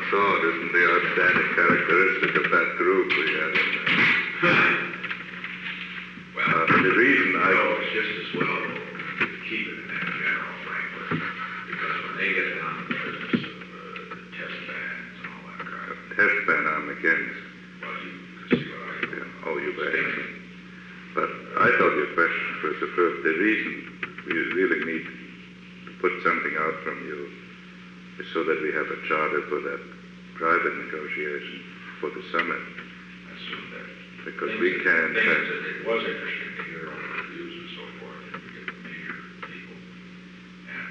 thought isn't the outstanding characteristic of that group we had in there. Well, the reason it's just as well to keep it in that general framework, because when they get down to the business of the test bans and all that crap, test ban I'm against. well, you can see what I do. Yeah, oh, you bet. But I thought your question was superb. The reason we really need to put something out from you is so that we have a charter for that private negotiation for the summit. I assume that. Because we can't... It was interesting to hear all the reviews and so forth, and to get the major people. And,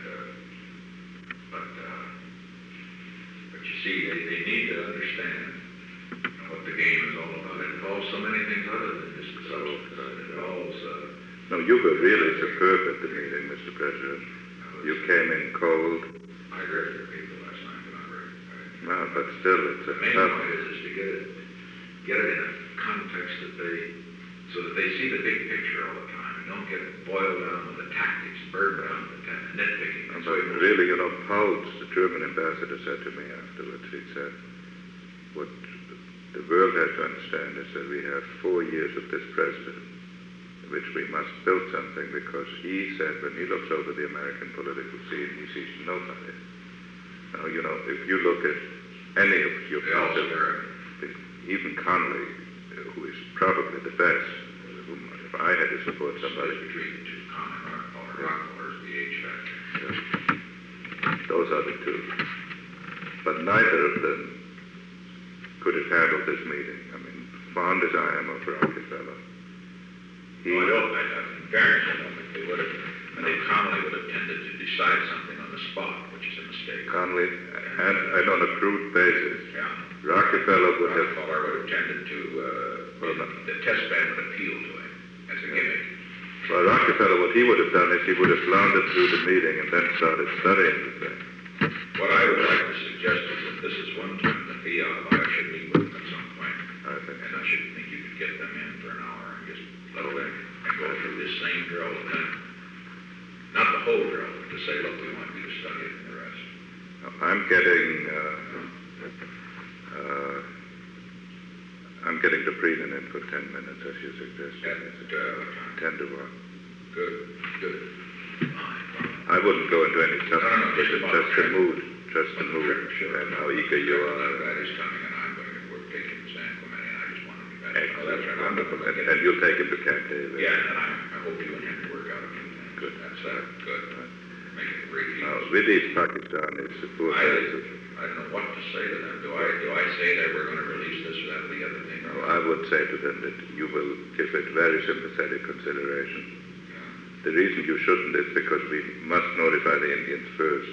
but you see, they need to understand what the game is all about. It involves so many things other than just the substance. It involves... No, you were really superb at the meeting, Mr. President. You came in cold. I heard your people last night, but I'm very... No, but still, it's a The main tough... point is to get it in a context so that they see the big picture all the time and don't get boiled down with the tactics, burdened down with the nitpicking. But really, Pauls, the German ambassador, said to me afterwards, he said, what the world has to understand is that we have 4 years of this president, in which we must build something, because he said when he looks over the American political scene, he sees nobody. Now, if you look at any of your even Connolly, who is probably the best, if I had to support somebody... Between the two, Connolly or Rockefeller's the H factor. Those are the two. But neither of them could have handled this meeting. I mean, fond as I am of Rockefeller. In fairness, I don't think they would have. I think Connolly would have tended to decide something on the spot, which is a mistake. Connolly, and on a crude basis. Yeah. Rockefeller would have tended to, the test ban would appeal to him as a gimmick. Well, Rockefeller, what he would have done is he would have floundered through the meeting and then started studying the thing. What I would like to suggest is that this is one time that I should meet with them at some point. And I should think you could get them in for an hour and just let them and go through this same drill with them. Not the whole drill, but to say, look, we want you to study it and the rest. I'm getting Dobrinin in for 10 minutes, as you suggested. 10 to 1. Good. I wouldn't go into any substance, just the mood, Sure. And how eager you are. That is coming, and we're taking to San Clemente, and I just want to be back. Excellent, wonderful. And you'll take him to Camp David. Yeah, and I hope you and him work out a few things. Good. That's good. Make it a great deal. Now, Widdy's Pakistan is the poor I don't know what to say to them. Do I say that we're going to release this or that or the other thing? No, I would say to them that you will give it very sympathetic consideration. The reason you shouldn't is because we must notify the Indians first.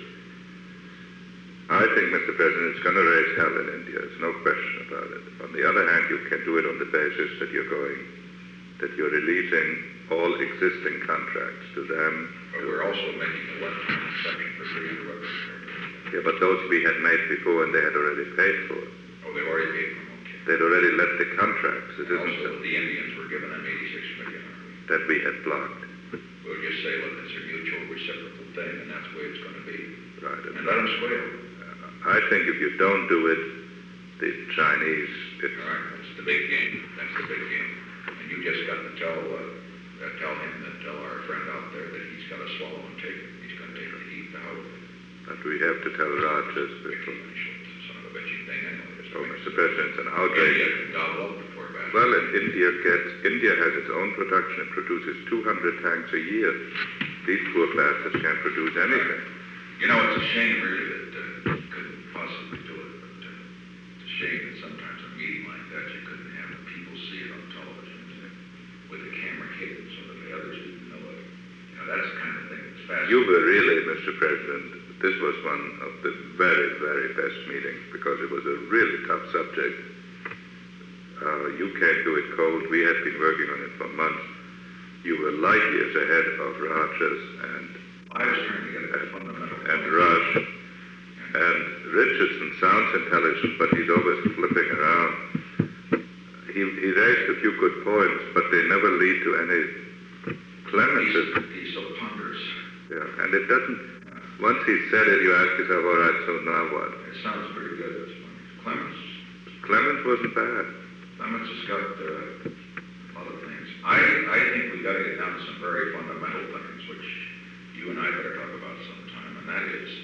I think, Mr. President, it's going to raise hell in India. There's no question about it. On the other hand, you can do it on the basis that you're releasing all existing contracts to them. But we're also making a one-time exception for free rubber. Yeah, but those we had made before and they had already paid for. Oh, they've already paid for them, okay. They'd already let the contracts. It isn't also, the Indians were giving them $86 million. That we had blocked. We'll just say, look, it's a mutual reciprocal thing, and that's the way it's going to be. Right. And let them squeal. I think if you don't do it, the Chinese... All right, that's the big game. That's the big game. And you just got to tell our friend out there that he's got to swallow and take it. He's going to take the heat out. But we have to tell Rogers before... Son of a bitchy thing, anyway. Oh, Mr. President, it's an outrage. India can gobble up before bad. Well, and India has its own production. It produces 200 tanks a year. These poor bastards can't produce anything. You know, it's a shame, really, that you couldn't possibly do it. But it's a shame that sometimes a meeting like that, you couldn't have the people see it on television with the camera hidden so that the others didn't know it. You know, that's the kind of thing that's fascinating. You were really, Mr. President, this was one of the very, very best meetings because it was a really tough subject. You came to it cold. We had been working on it for months. You were light years ahead of Rogers and I was trying to get at fundamental. And Rush. And Richardson sounds intelligent, but he's always flipping around. He raised a few good points, but they never lead to any clemency. He's so ponderous. Yeah, and it doesn't... Once he said it, you ask yourself, all right, so now what? It sounds pretty good, this one. Clemens wasn't bad. Clemens has got a lot of things. I think we got to get down to some very fundamental things, which you and I better talk about sometime, and that is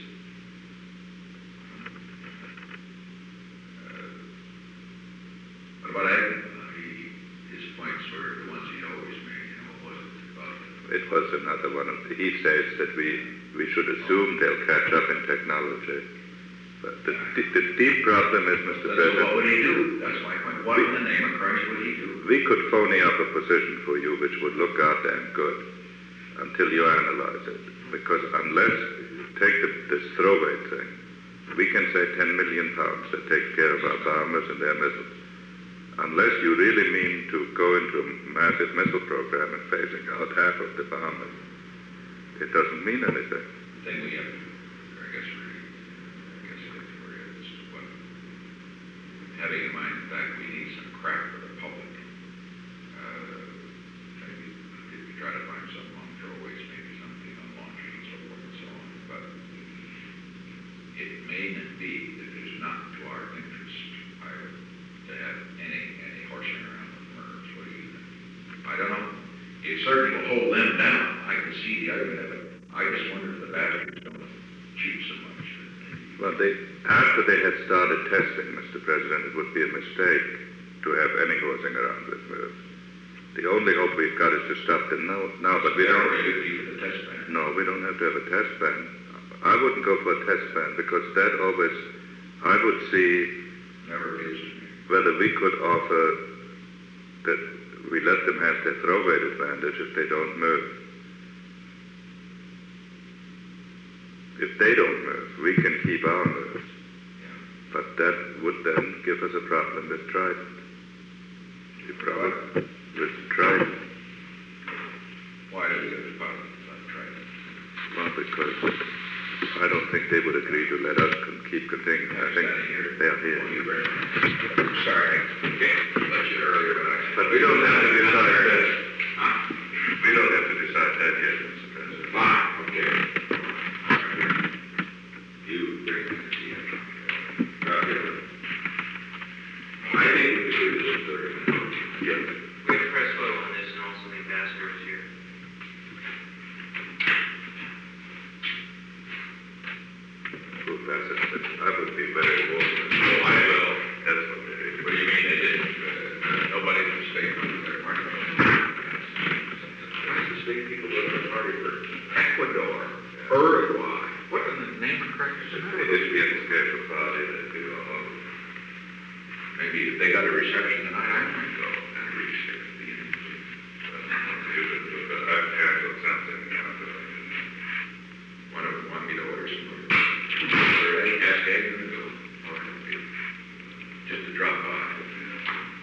what about Agnew? His points were the ones he always made. You know, what was it about? It was another one of he says that we should assume they'll catch up in technology. But the deep problem is, Mr. President. What would he do? That's my point. What in the name of Christ would he do? We could phony up a position for you which would look goddamn good until you analyze it. Because unless, take this throwaway thing, we can say 10 million pounds that takes care of our bombers and their missiles. Unless you really mean to go into a massive missile program and phasing out half of the bombers, it doesn't mean anything. The thing we have, I guess for is what, having in mind the fact we need some crap for the public. Maybe if we try to find some on throwaways, maybe something on launches and so forth and so on. But it may not be that it is not to our interest to have any horsing around with murders. What do you think? I don't know. It certainly will hold them down. I can see the argument of it. I just wonder if the batteries don't cheat so much. Well, after they had started testing, Mr. President, it would be a mistake to have any horsing around with mirrors. The only hope we've got is to stop them now, but we don't. The test ban. No, we don't have to have a test ban. I wouldn't go for a test ban because that always, I would see Never appeals to me. whether we could offer that we let them have their throw weight advantage if they don't move. If they don't move, we can keep our moves. Yeah. But that would then give us a problem with Trident. The problem with Trident. Why do we have a problem with Trident? Well, because I don't think they would agree to let us keep continuing. I think they are here. I'm sorry. Okay. Let you earlier, But we don't have to decide that. We don't have to decide that yet, Mr. President. Fine. Okay. You bring it to the end. I think we should do this in 30 minutes. Yes. We have press vote on this and also the ambassador is here. Well, that's it. I would be very warm. Oh, I will. That's what they do. What do you mean they didn't? Nobody in the state went to their party. Why does the state people go to their party for Ecuador, Uruguay? What in the name of Christ is It that? is the scheduled party that we go home. Maybe if they got a reception tonight, I might go.